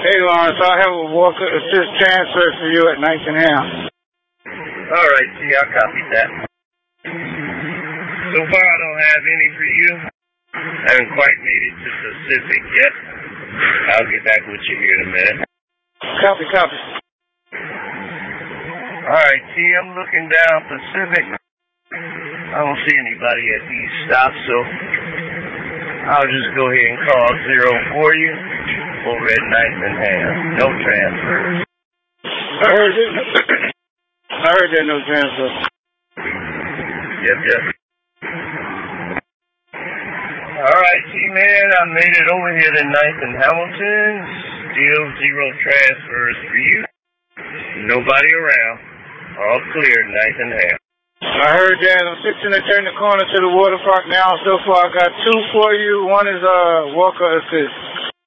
Hey, Lawrence, I have a Walker Assist transfer for you at 9th and Ham. All right, see, I copied that. So far, I don't have any for you. I haven't quite made it to Pacific yet. I'll get back with you here in a minute. Copy. All right, see, I'm looking down Pacific. I don't see anybody at these stops, so I'll just go ahead and call 0 for you over at 9th and Ham. No transfers. I heard it. I heard that no transfer. Yep. All right, G-Man, I made it over here to 9th and Hamilton. Still 0 transfers for you. Nobody around. All clear, 9th and Ham. I heard that. I'm fixing to turn the corner to the water park now. So far, I got 2 for you. One is Walker Assist.